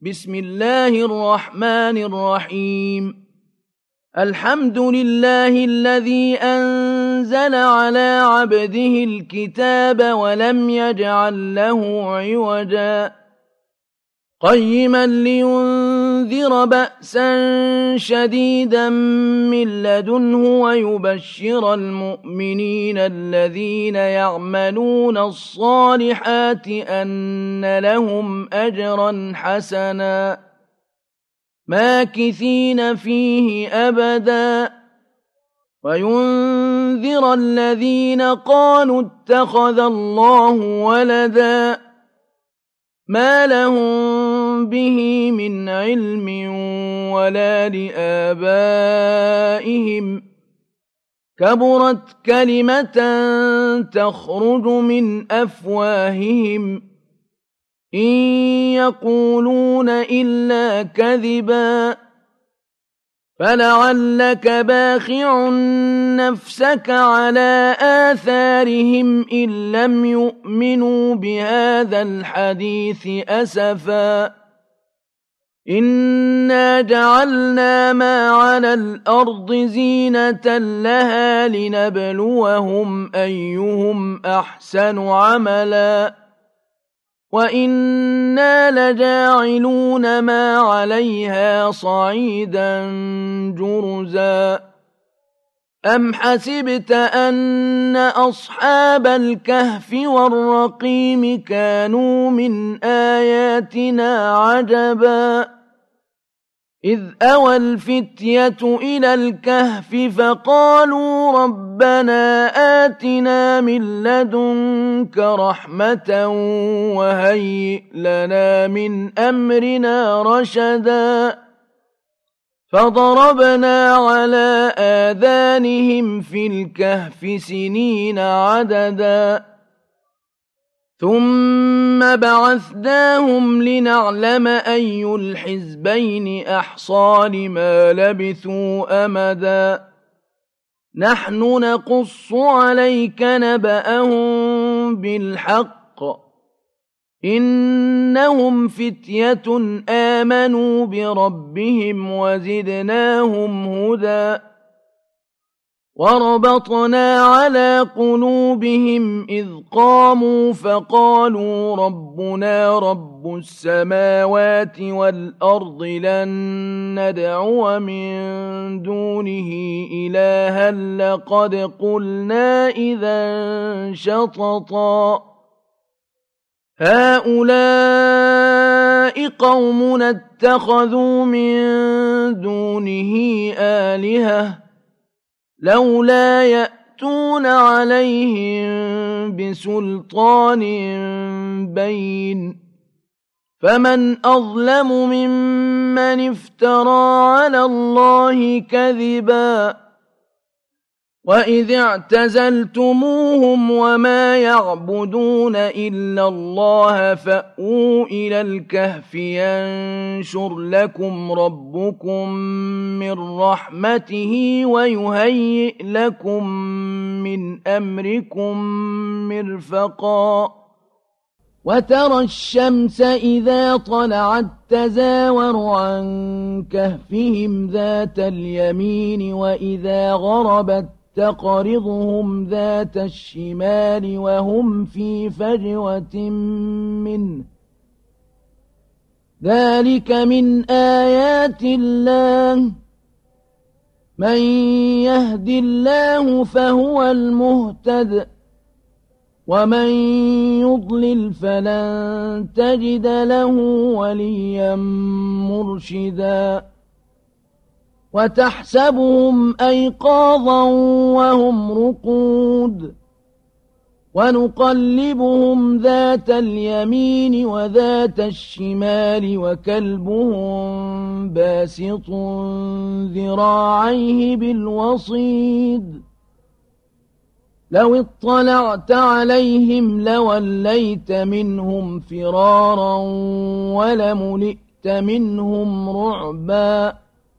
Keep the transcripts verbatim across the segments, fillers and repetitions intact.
بسم الله الرحمن الرحيم الحمد لله الذي أنزل على عبده الكتاب ولم يجعل له عوجا قيما لينذر بأسا شديدا من لدنه ويبشر المؤمنين الذين يعملون الصالحات أن لهم أجرا حسنا ماكثين فيه أبدا وينذر الذين قالوا اتخذ الله ولدا ما لهم به من علم ولا لآبائهم كبرت كلمة تخرج من أفواههم إن يقولون إلا كذبا فلعلك باخع نفسك على آثارهم إن لم يؤمنوا بهذا الحديث أسفا إنا جعلنا ما على الأرض زينة لها لنبلوهم أيهم أحسن عملا وإنا لجاعلون ما عليها صعيدا جرزا أم حسبت أن أصحاب الكهف والرقيم كانوا من آياتنا عجبا إذ أوى الفتية إلى الكهف فقالوا ربنا آتنا من لدنك رحمة وهيئ لنا من أمرنا رشدا فضربنا على آذانهم في الكهف سنين عددا ثم بعثناهم لنعلم أي الحزبين أحصى لما لبثوا أمدا نحن نقص عليك نبأهم بالحق إنهم فتية آمنوا بربهم وزدناهم هدى وربطنا على قلوبهم إذ قاموا فقالوا ربنا رب السماوات والأرض لن ندعو من دونه إلها لقد قلنا إذا شططا هؤلاء قومنا اتخذوا من دونه آلهة لولا يأتون عليهم بسلطان بين فمن أظلم ممن افترى على الله كذبا وإذ اعتزلتموهم وما يعبدون إلا الله فأووا إلى الكهف ينشر لكم ربكم من رحمته ويهيئ لكم من أمركم مرفقا وترى الشمس إذا طلعت تزاور عن كهفهم ذات اليمين وإذا غربت تقرضهم ذات الشمال وهم في فجوة منه ذلك من آيات الله من يهد الله فهو المهتد ومن يضلل فلن تجد له وليا مرشدا وتحسبهم أيقاظا وهم رقود ونقلبهم ذات اليمين وذات الشمال وكلبهم باسط ذراعيه بالوصيد لو اطلعت عليهم لوليت منهم فرارا ولملئت منهم رعبا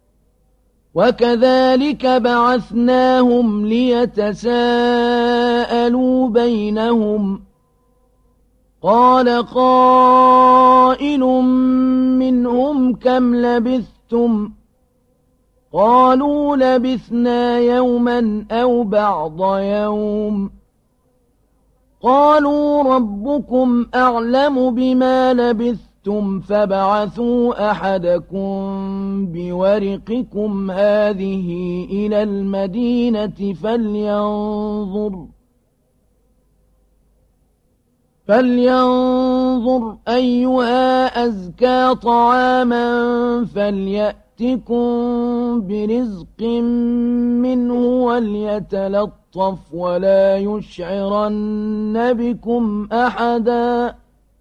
وكذلك بعثناهم ليتساءلوا بينهم قال قائل منهم كم لبثتم قالوا لبثنا يوما أو بعض يوم قالوا ربكم أعلم بما لبثتم فابعثوا أحدكم بورقكم هذه إلى المدينة فلينظر فلينظر أيها أزكى طعاما فليأتكم برزق منه وليتلطف ولا يشعرن بكم أحدا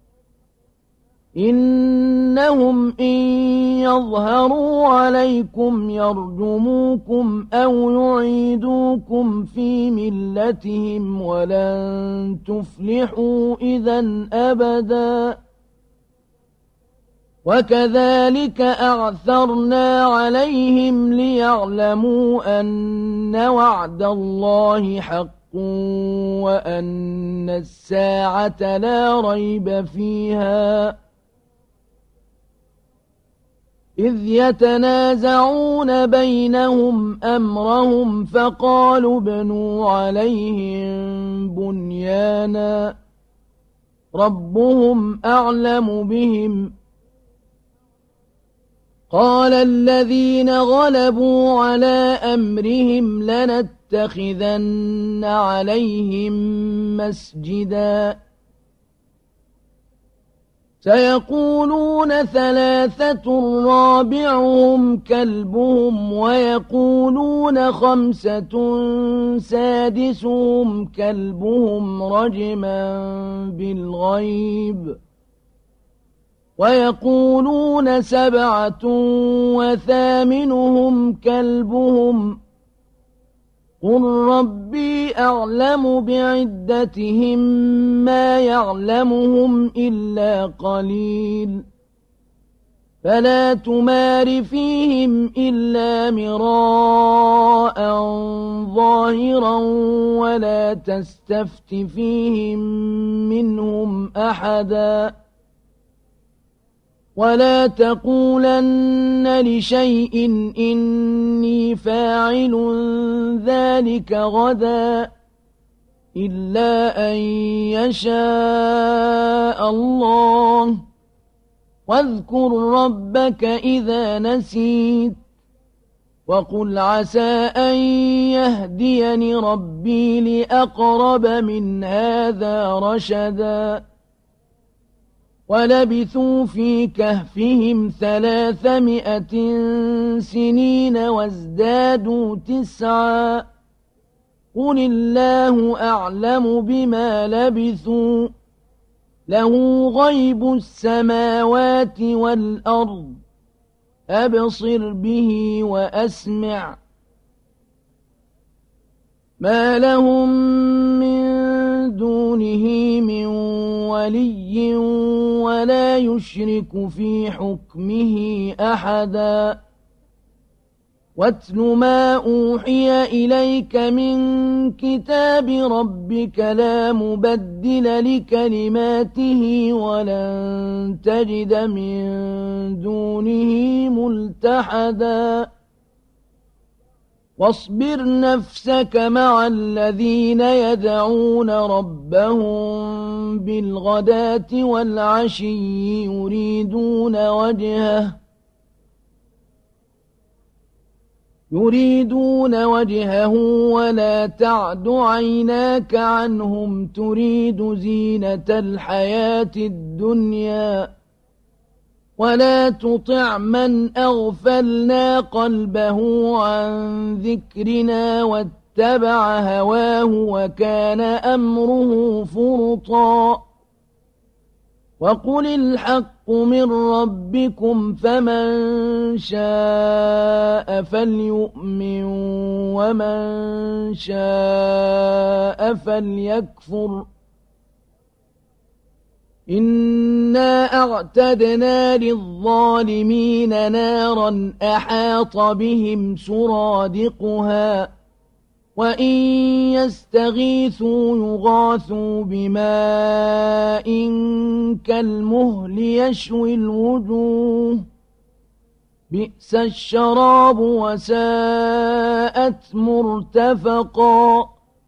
إنهم إن يظهروا عليكم يرجموكم أو يعيدوكم في ملتهم ولن تفلحوا إذا أبدا وكذلك أعثرنا عليهم ليعلموا أن وعد الله حق وأن الساعة لا ريب فيها إذ يتنازعون بينهم أمرهم فقالوا ابنوا عليهم بنيانا ربهم أعلم بهم قال الذين غلبوا على أمرهم لنتخذن عليهم مسجدا سيقولون ثلاثة رابعهم كلبهم ويقولون خمسة سادسهم كلبهم رجما بالغيب ويقولون سبعة وثامنهم كلبهم قل ربي أعلم بعدتهم ما يعلمهم إلا قليل فلا تمار فيهم إلا مراء ظاهرا ولا تستفت فيهم منهم أحدا ولا تقولن لشيء إني فاعل ذلك غدا إلا أن يشاء الله واذكر ربك إذا نسيت وقل عسى أن يهديني ربي لأقرب من هذا رشدا ولبثوا في كهفهم ثلاثمائة سنين وازدادوا تسعا قل الله أعلم بما لبثوا له غيب السماوات والأرض أبصر به وأسمع ما لهم من دونه من ولي ولا يشرك في حكمه أحدا واتل ما أوحي إليك من كتاب ربك لا مبدل لكلماته ولن تجد من دونه ملتحدا واصبر نفسك مع الذين يدعون ربهم بالغداة والعشي يريدون وجهه يريدون وجهه ولا تعد عيناك عنهم تريد زينة الحياة الدنيا ولا تطع من أغفلنا قلبه عن ذكرنا واتبع هواه وكان أمره فرطا وقل الحق من ربكم فمن شاء فليؤمن ومن شاء فليكفر إنا أعتدنا للظالمين نارا أحاط بهم سرادقها وإن يستغيثوا يغاثوا بماء كالمهل يشوي الوجوه بئس الشراب وساءت مرتفقا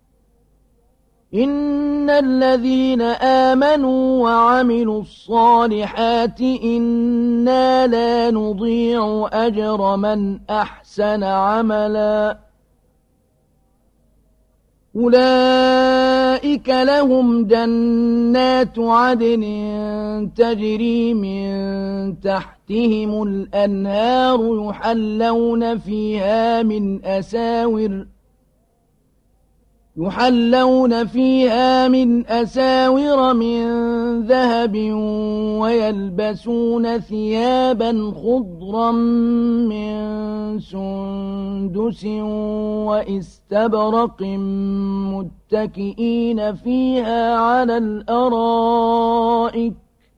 إن الذين آمنوا وعملوا الصالحات إنا لا نضيع أجر من أحسن عملا أولئك لهم جنات عدن تجري من تحتهم الأنهار يحلون فيها من أساور يحلون فيها من أساور من ذهب ويلبسون ثيابا خضرا من سندس وإستبرق متكئين فيها على الأرائك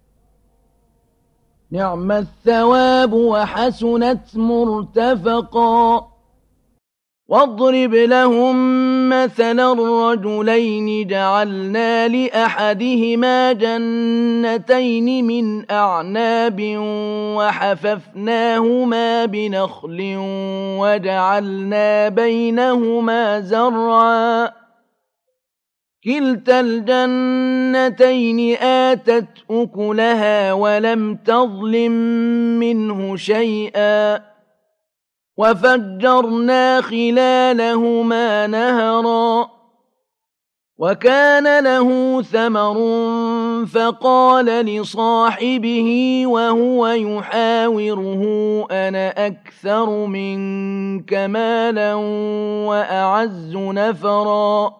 نعم الثواب وحسنت مرتفقا واضرب لهم مثلا الرجلين جعلنا لأحدهما جنتين من أعناب وحففناهما بنخل وجعلنا بينهما زرعا كلتا الجنتين آتت أكلها ولم تظلم منه شيئا وفجرنا خلالهما نهرا وكان له ثمر فقال لصاحبه وهو يحاوره أنا أكثر منك مالا وأعز نفرا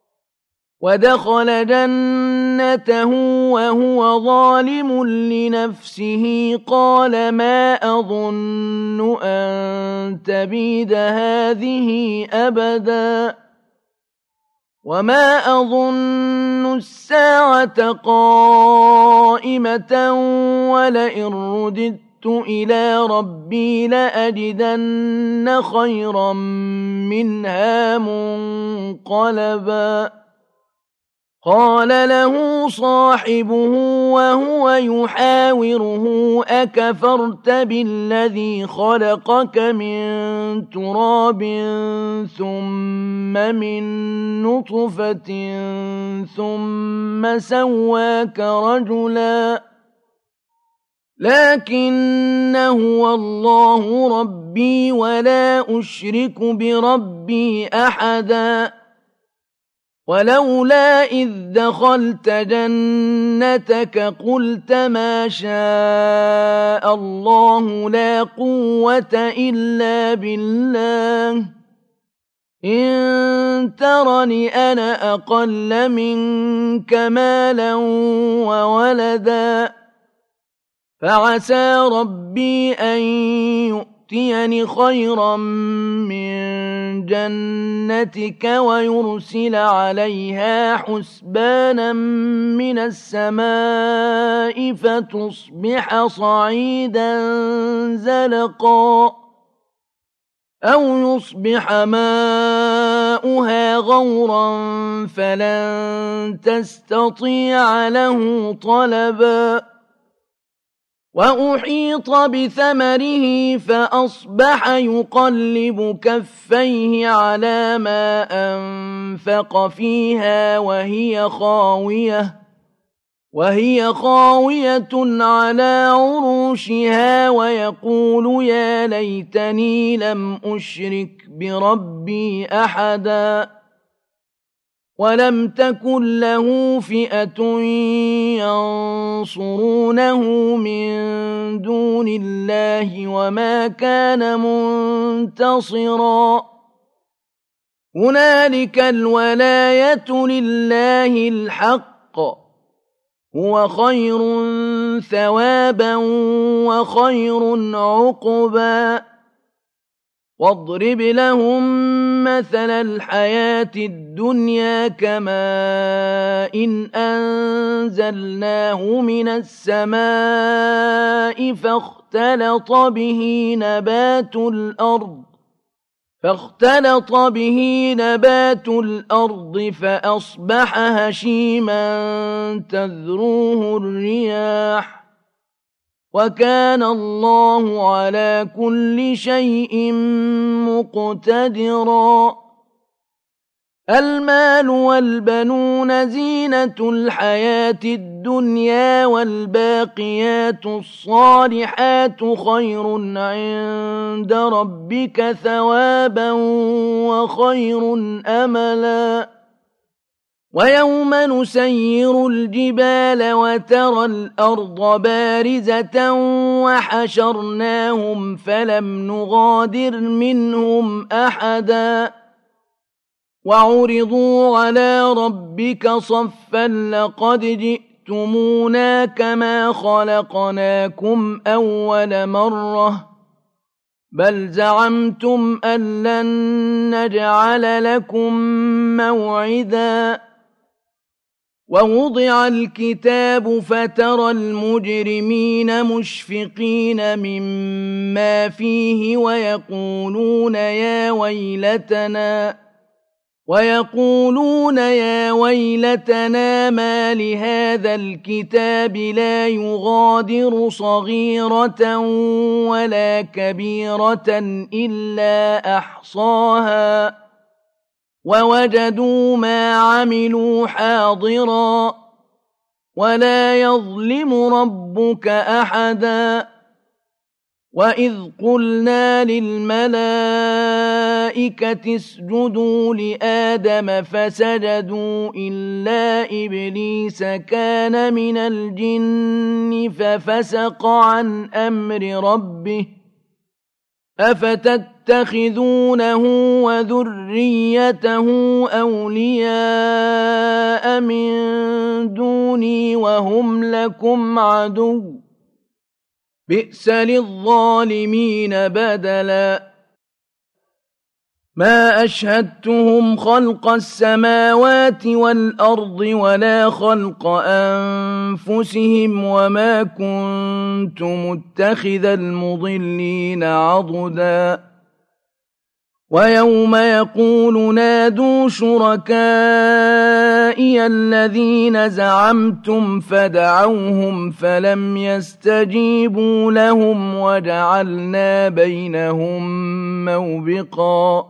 ودخل جنته وهو ظالم لنفسه قال ما أظن أن تبيد هذه أبدا وما أظن الساعة قائمة ولئن رددت إلى ربي لأجدن خيرا منها منقلبا قال له صاحبه وهو يحاوره أكفرت بالذي خلقك من تراب ثم من نطفة ثم سواك رجلا لكن هو الله ربي ولا أشرك بربي أحدا ولولا إذ دخلت جنتك قلت ما شاء الله لا قوة إلا بالله إن ترني أنا أقل منك مالا وولدا فعسى ربي أن يؤتيني خيرا من جنتك ويرسل عليها حسبانا من السماء فتصبح صعيدا زلقا أو يصبح ماؤها غورا فلن تستطيع له طلبا وأحيط بثمره فأصبح يقلب كفيه على ما أنفق فيها وهي خاوية وهي خاوية على عروشها ويقول يا ليتني لم أشرك بربي أحدا ولم تكن له فئة ينصرونه من دون الله وما كان منتصرا هنالك الولاية لله الحق هو خير ثوابا وخير عقبا واضرب لهم مثل الحياة الدنيا كماء إن أنزلناه من السماء فاختلط به نبات الأرض فاختلط به نبات الأرض فأصبح هشيما تذروه الرياح وكان الله على كل شيء مقتدرا المال والبنون زينة الحياة الدنيا والباقيات الصالحات خير عند ربك ثوابا وخير أملا ويوم نسير الجبال وترى الأرض بارزة وحشرناهم فلم نغادر منهم أحدا وعرضوا على ربك صفا لقد جئتمونا كما خلقناكم أول مرة بل زعمتم أن لن نجعل لكم موعدا ووضع الكتاب فترى المجرمين مشفقين مما فيه ويقولون يا ويلتنا ويقولون يا ويلتنا ما لهذا الكتاب لا يغادر صغيرة ولا كبيرة إلا أحصاها ووجدوا ما عملوا حاضرا ولا يظلم ربك أحدا وإذ قلنا للملائكة اسجدوا لآدم فسجدوا إلا إبليس كان من الجن ففسق عن أمر ربه أفتتخذونه وذريته أولياء من دوني وهم لكم عدو بئس للظالمين بدلا ما أشهدتهم خلق السماوات والأرض ولا خلق أنفسهم وما كنت متخذ المضلين عضدا ويوم يقول نادوا شركائي الذين زعمتم فدعوهم فلم يستجيبوا لهم وجعلنا بينهم موبقا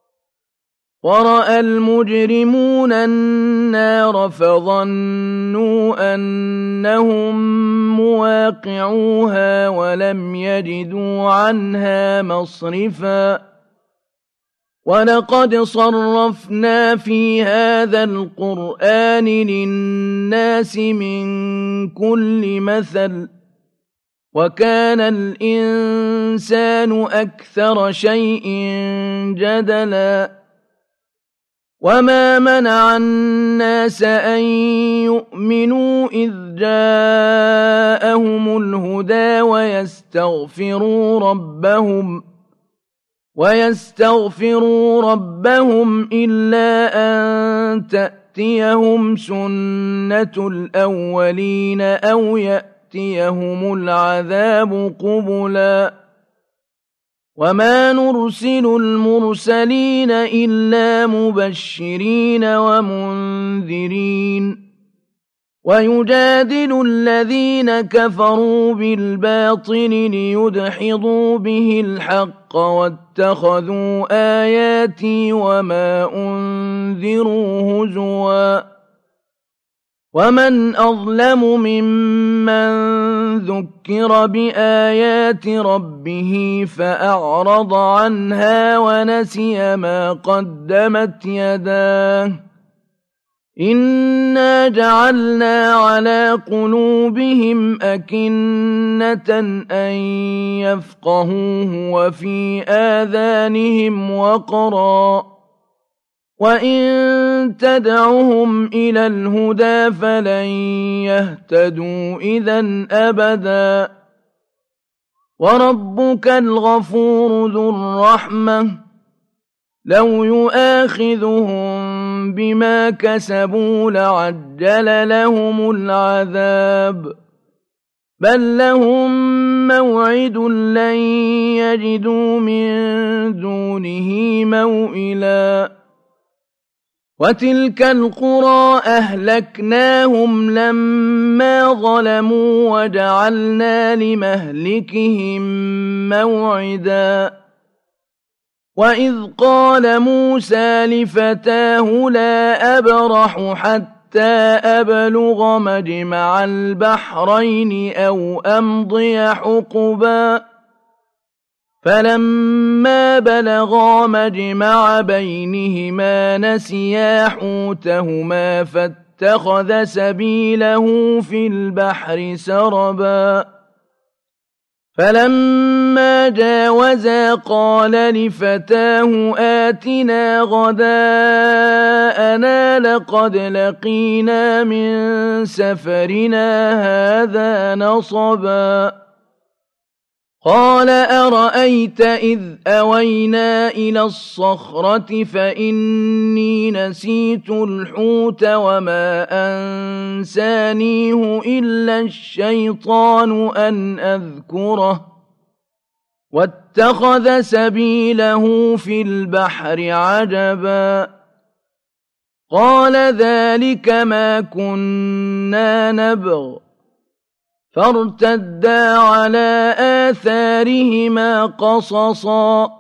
ورأى المجرمون النار فظنوا أنهم مواقعوها ولم يجدوا عنها مصرفا ولقد صرفنا في هذا القرآن للناس من كل مثل وكان الإنسان أكثر شيء جدلا وما منع الناس أن يؤمنوا إذ جاءهم الهدى ويستغفروا ربهم ويستغفروا ربهم إلا أن تأتيهم سنة الأولين أو يأتيهم العذاب قبلا وما نرسل المرسلين إلا مبشرين ومنذرين ويجادل الذين كفروا بالباطل ليدحضوا به الحق واتخذوا آياتي وما أنذروا هزوا ومن أظلم ممن ذكر بآيات ربه فأعرض عنها ونسي ما قدمت يداه إنا جعلنا على قلوبهم أكنة أن يفقهوه وفي آذانهم وقرا وإن تدعهم إلى الهدى فلن يهتدوا إذا أبدا وربك الغفور ذو الرحمة لو يؤاخذهم بما كسبوا لعجل لهم العذاب بل لهم موعد لن يجدوا من دونه موئلا وتلك القرى أهلكناهم لما ظلموا وجعلنا لمهلكهم موعدا وإذ قال موسى لفتاه لا أبرح حتى أبلغ مجمع البحرين أو أمضي حقبا فلما بلغا مجمع بينهما نسيا حوتهما فاتخذ سبيله في البحر سربا فلما جاوزا قال لفتاه آتنا غداءنا لقد لقينا من سفرنا هذا نصبا قال أرأيت إذ أوينا إلى الصخرة فإني نسيت الحوت وما أنسانيه إلا الشيطان أن أذكره واتخذ سبيله في البحر عجبا قال ذلك ما كنا نبغ فارتدا على آثارهما قصصا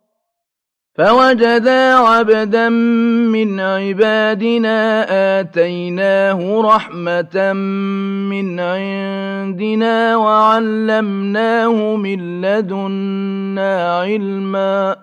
فوجدا عبدا من عبادنا آتيناه رحمة من عندنا وعلمناه من لدنا علما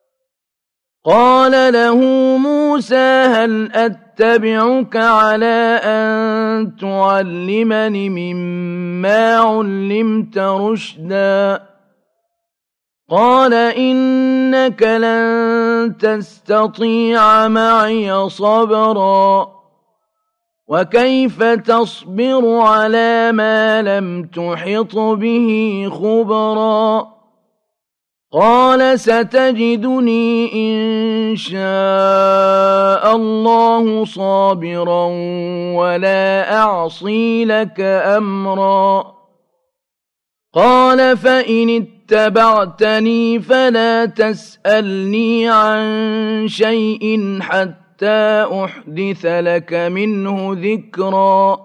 قال له موسى هل أتبعك على أن تعلمني مما علمت رشدا قال إنك لن تستطيع معي صبرا وكيف تصبر على ما لم تحط به خبرا قال ستجدني إن شاء الله صابرا ولا أعصي لك أمرا قال فإن اتبعتني فلا تسألني عن شيء حتى أحدث لك منه ذكرا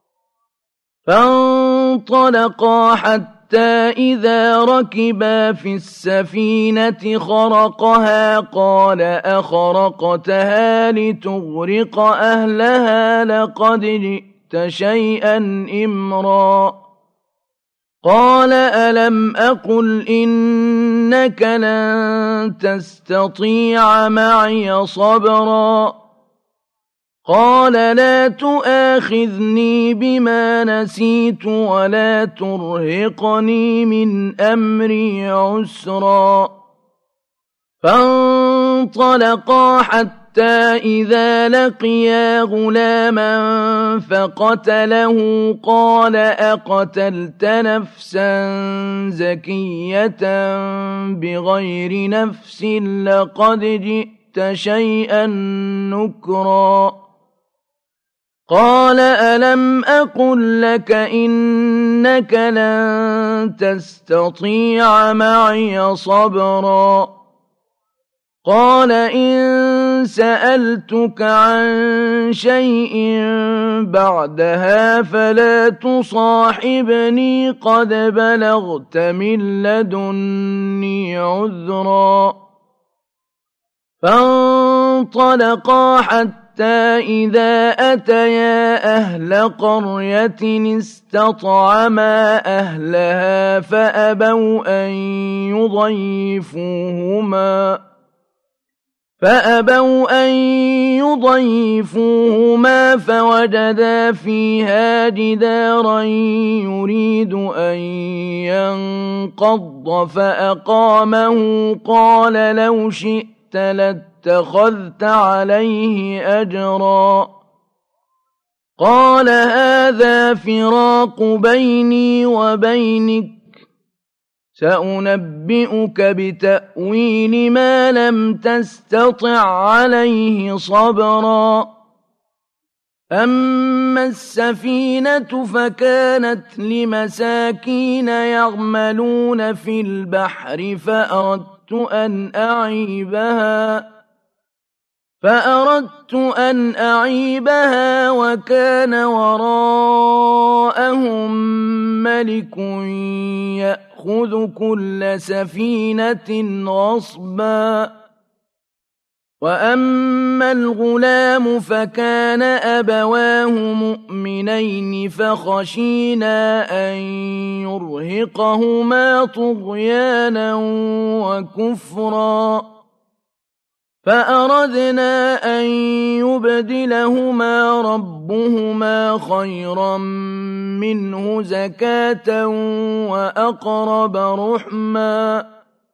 فانطلقا حتى حتى إذا ركبا في السفينة خرقها قال أخرقتها لتغرق أهلها لقد جئت شيئا إمرا قال ألم أقل إنك لن تستطيع معي صبرا قال لا تؤاخذني بما نسيت ولا ترهقني من أمري عسرا فانطلقا حتى إذا لقيا غلاما فقتله قال أقتلت نفسا زكية بغير نفس لقد جئت شيئا نكرا قال ألم أقل لك إنك لن تستطيع معي صبرا قال إن سألتك عن شيء بعدها فلا تصاحبني قد بلغت من لدني عذرا فانطلقا حتى حتى إذا أتيا أهل قرية استطعما أهلها فأبوا أن يضيفوهما فأبوا أن يضيفوهما فوجدا فيها جدارا يريد أن ينقض فأقامه قال لو شئت لاتخذت عليه أجرا قال هذا فراق بيني وبينك سأنبئك بتأويل ما لم تستطع عليه صبرا أما السفينة فكانت لمساكين يعملون في البحر فأردت أن أعيبها فأردت أن أعيبها وكان وراءهم ملك يأخذ كل سفينة غصبا وأما الغلام فكان أبواه مؤمنين فخشينا أن يرهقهما طغيانا وكفرا فأردنا أن يبدلهما ربهما خيرا منه زكاة وأقرب رحما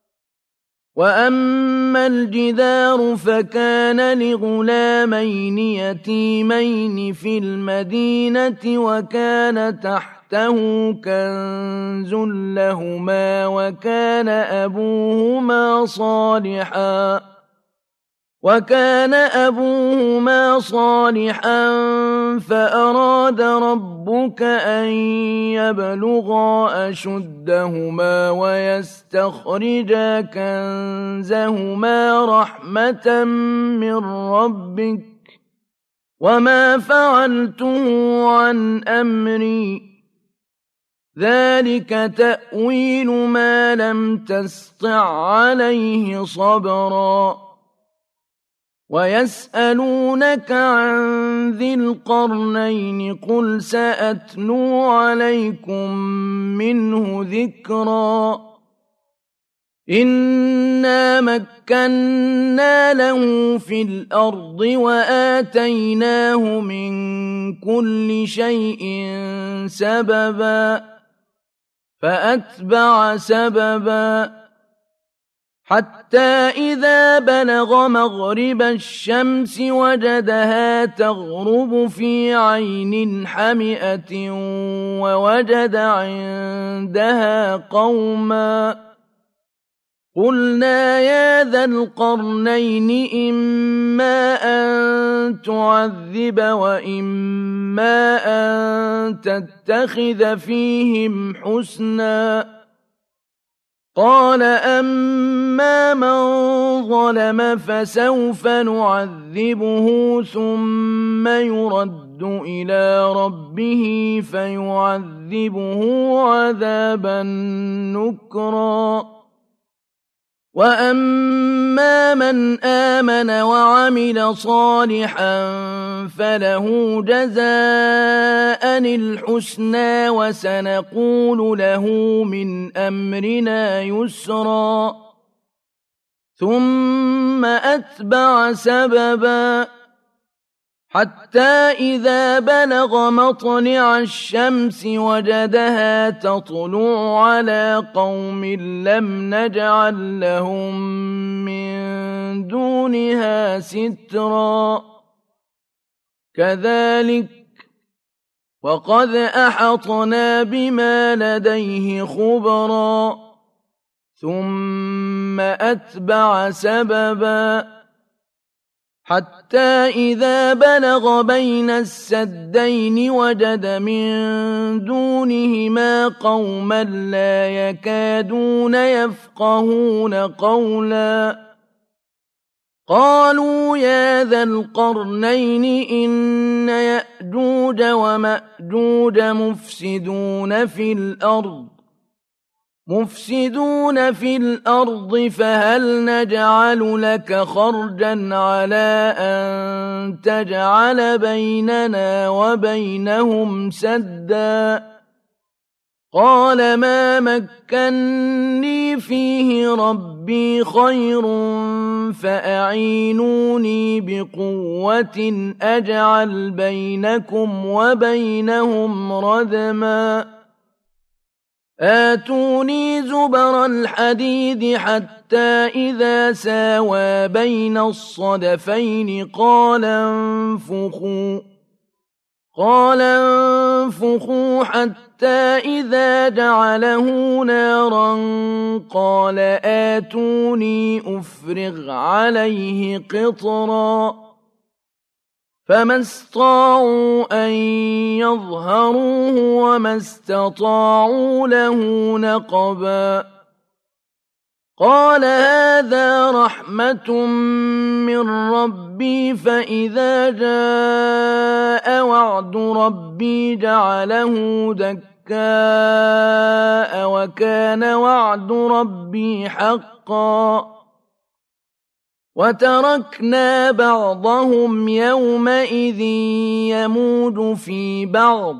وأما الجدار فكان لغلامين يتيمين في المدينة وكان تحته كنز لهما وكان أبوهما صالحا وكان أبوهما صالحا فأراد ربك أن يبلغا أشدهما ويستخرجا كنزهما رحمة من ربك وما فعلته عن أمري ذلك تأويل ما لم تسطع عليه صبرا ويسألونك عن ذي القرنين قل سأتلو عليكم منه ذكرا إنا مكنا له في الأرض وآتيناه من كل شيء سببا فأتبع سببا حتى إذا بلغ مغرب الشمس وجدها تغرب في عين حمئة ووجد عندها قوما قلنا يا ذا القرنين إما أن تعذب وإما أن تتخذ فيهم حسنا قال أما من ظلم فسوف نعذبه ثم يرد إلى ربه فيعذبه عذابا نكرا وأما من آمن وعمل صالحا فله جزاء الحسنى وسنقول له من أمرنا يسرا ثم أتبع سببا حتى إذا بلغ مطلع الشمس وجدها تطلع على قوم لم نجعل لهم من دونها سترا كذلك وقد أحطنا بما لديه خبرا ثم أتبع سببا حتى إذا بلغ بين السدين وجد من دونهما قوما لا يكادون يفقهون قولا قالوا يا ذا القرنين إن يأجوج ومأجوج مفسدون في الأرض مفسدون في الأرض فهل نجعل لك خرجا على أن تجعل بيننا وبينهم سدا قال ما مكني فيه ربي خير فأعينوني بقوة أجعل بينكم وبينهم ردما آتوني زبر الحديد حتى إذا ساوى بين الصدفين قال انفخوا قال انفخوا حتى إذا جعله نارا قال آتوني أفرغ عليه قطرا فما استطاعوا أن يظهروه وما استطاعوا له نقبا قال هذا رحمة من ربي فإذا جاء وعد ربي جعله دكاء وكان وعد ربي حقا وتركنا بعضهم يومئذ يموج في بعض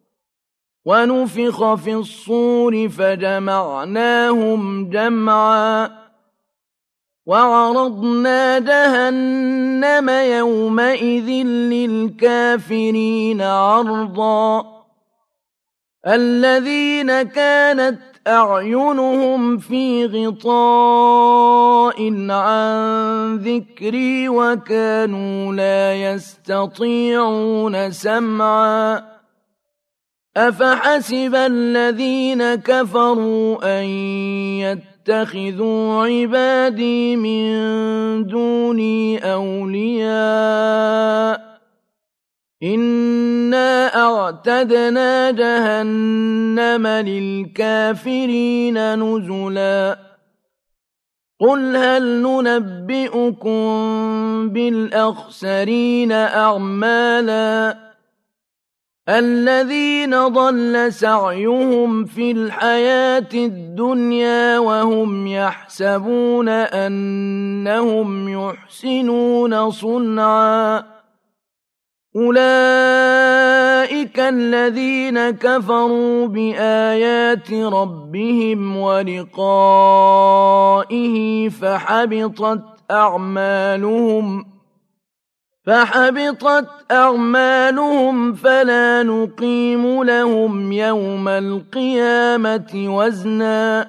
ونفخ في الصور فجمعناهم جمعا وعرضنا جهنم يومئذ للكافرين عرضا الذين كانت أعينهم في غطاء عن ذكري وكانوا لا يستطيعون سمعا أفحسب الذين كفروا أن يتخذوا عبادي من دوني أولياء إنا أعتدنا جهنم للكافرين نزلا قل هل ننبئكم بالأخسرين أعمالا الذين ضل سعيهم في الحياة الدنيا وهم يحسبون أنهم يحسنون صنعا أولئك الذين كفروا بآيات ربهم ولقائه فحبطت أعمالهم فحبطت أعمالهم فلا نقيم لهم يوم القيامة وزنا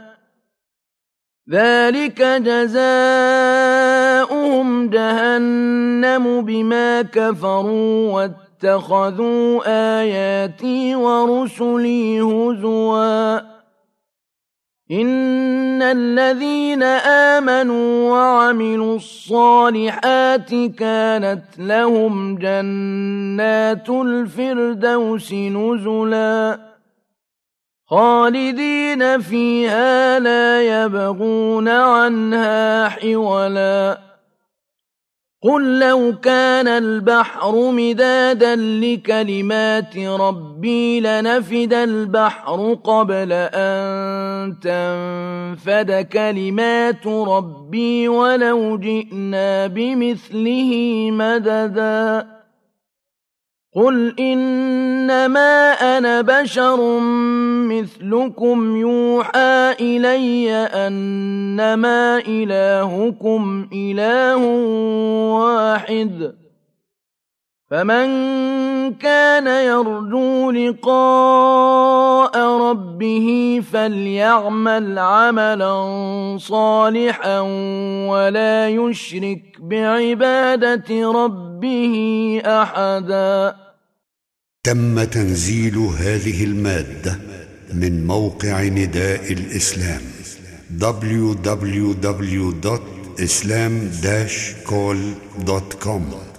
ذلك جزاؤهم جهنم بما كفروا واتخذوا آياتي ورسلي هزوا إن الذين آمنوا وعملوا الصالحات كانت لهم جنات الفردوس نزلا خالدين فيها لا يبغون عنها حولا قل لو كان البحر مدادا لكلمات ربي لنفد البحر قبل أن تنفد كلمات ربي ولو جئنا بمثله مددا قل إنما أنا بشر مثلكم يوحى إلي أنما إلهكم إله واحد فمن كان يرجو لقاء ربه فليعمل عملا صالحا ولا يشرك بعبادة ربه أحدا. تم تنزيل هذه المادة من موقع نداء الإسلام دبليو دبليو دبليو دوت إسلام داش كول دوت كوم.